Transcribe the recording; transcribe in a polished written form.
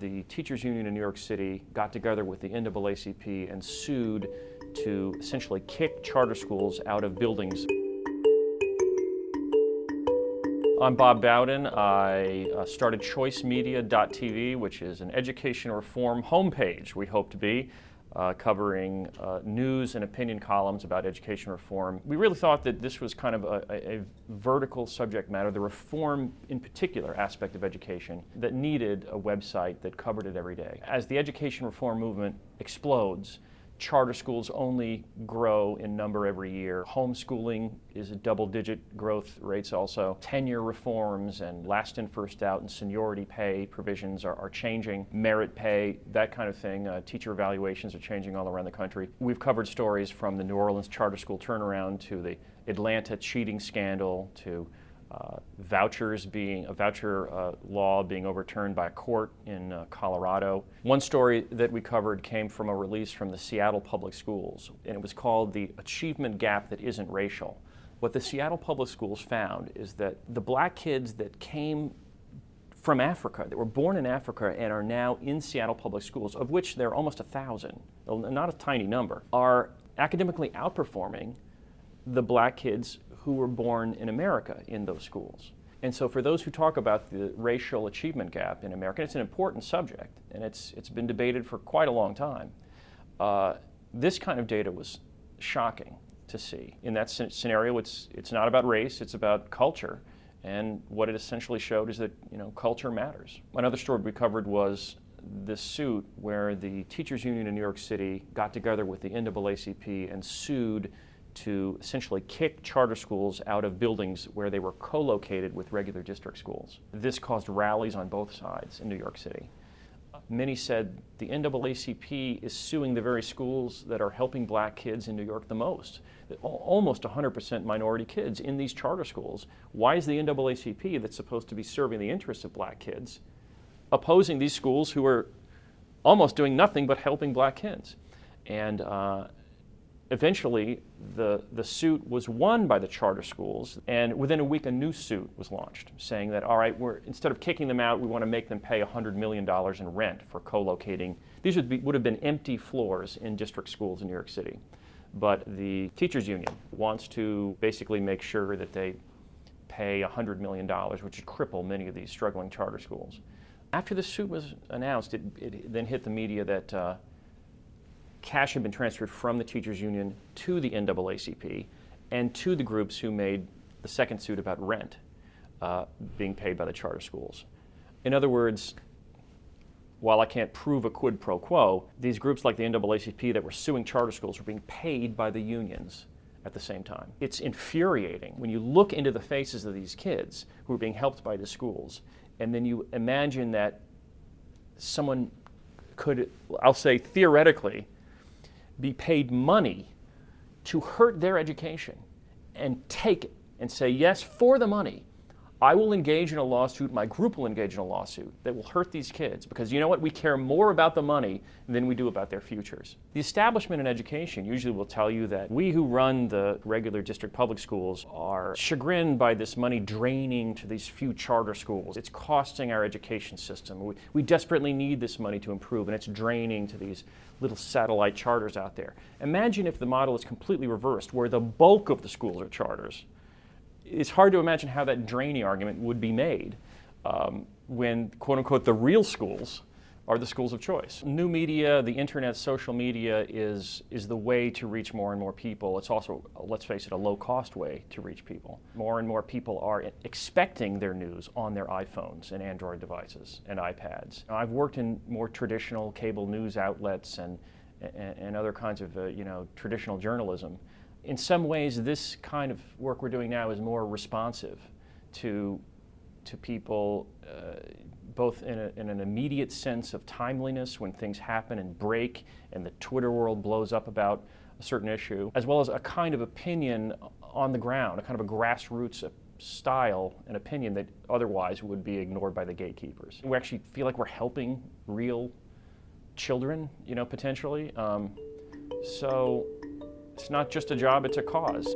the teachers union in New York City got together with the NAACP and sued to essentially kick charter schools out of buildings. I'm Bob Bowden. I started ChoiceMedia.tv, which is an education reform homepage, we hope to be, covering news and opinion columns about education reform. We really thought that this was kind of a vertical subject matter, the reform in particular aspect of education, that needed a website that covered it every day. As the education reform movement explodes, charter schools only grow in number every year. Homeschooling is a double-digit growth rates also. Tenure reforms and last in, first out and seniority pay provisions are changing. Merit pay, that kind of thing. Teacher evaluations are changing all around the country. We've covered stories from the New Orleans charter school turnaround to the Atlanta cheating scandal to voucher law being overturned by a court in Colorado. One story that we covered came from a release from the Seattle Public Schools, and it was called The Achievement Gap That Isn't Racial. What the Seattle Public Schools found is that the black kids that came from Africa, that were born in Africa and are now in Seattle Public Schools, of which there are almost 1,000, not a tiny number, are academically outperforming the black kids who were born in America in those schools. And so for those who talk about the racial achievement gap in America, it's an important subject, and it's been debated for quite a long time. This kind of data was shocking to see. In that scenario, it's not about race, it's about culture. And what it essentially showed is that, culture matters. Another story we covered was this suit where the teachers union in New York City got together with the NAACP and sued to essentially kick charter schools out of buildings where they were co-located with regular district schools. This caused rallies on both sides in New York City. Many said the NAACP is suing the very schools that are helping black kids in New York the most. Almost 100% minority kids in these charter schools. Why is the NAACP, that's supposed to be serving the interests of black kids, opposing these schools who are almost doing nothing but helping black kids? And eventually, the suit was won by the charter schools, and within a week, a new suit was launched, saying that, all right, instead of kicking them out, we want to make them pay $100 million in rent for co-locating. These would have been empty floors in district schools in New York City. But the teachers union wants to basically make sure that they pay $100 million, which would cripple many of these struggling charter schools. After the suit was announced, it then hit the media that cash had been transferred from the teachers union to the NAACP and to the groups who made the second suit about rent being paid by the charter schools. In other words, while I can't prove a quid pro quo, these groups like the NAACP that were suing charter schools were being paid by the unions at the same time. It's infuriating when you look into the faces of these kids who are being helped by the schools, and then you imagine that someone could, I'll say theoretically, be paid money to hurt their education and take it and say, yes, for the money, I will engage in a lawsuit, my group will engage in a lawsuit that will hurt these kids because you know what, we care more about the money than we do about their futures. The establishment in education usually will tell you that we who run the regular district public schools are chagrined by this money draining to these few charter schools. It's costing our education system. We desperately need this money to improve, and it's draining to these little satellite charters out there. Imagine if the model is completely reversed, where the bulk of the schools are charters. It's hard to imagine how that draining argument would be made when, quote unquote, the real schools are the schools of choice. New media, the internet, social media is the way to reach more and more people. It's also, let's face it, a low-cost way to reach people. More and more people are expecting their news on their iPhones and Android devices and iPads. I've worked in more traditional cable news outlets and other kinds of traditional journalism. In some ways, this kind of work we're doing now is more responsive to people, both in an immediate sense of timeliness when things happen and break and the Twitter world blows up about a certain issue, as well as a kind of opinion on the ground, a kind of a grassroots style and opinion that otherwise would be ignored by the gatekeepers. We actually feel like we're helping real children, potentially. So it's not just a job, it's a cause.